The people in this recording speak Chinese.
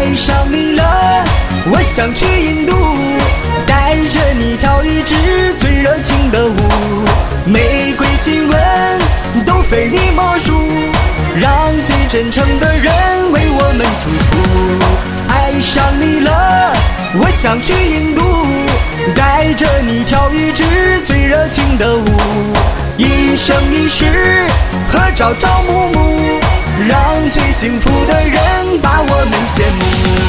爱上你了，我想去印度，带着你跳一支最热情的舞，玫瑰亲吻都非你莫属，让最真诚的人为我们祝福。爱上你了，我想去印度，带着你跳一支最热情的舞，一生一世合朝朝暮暮，让最幸福的人把我们羡慕。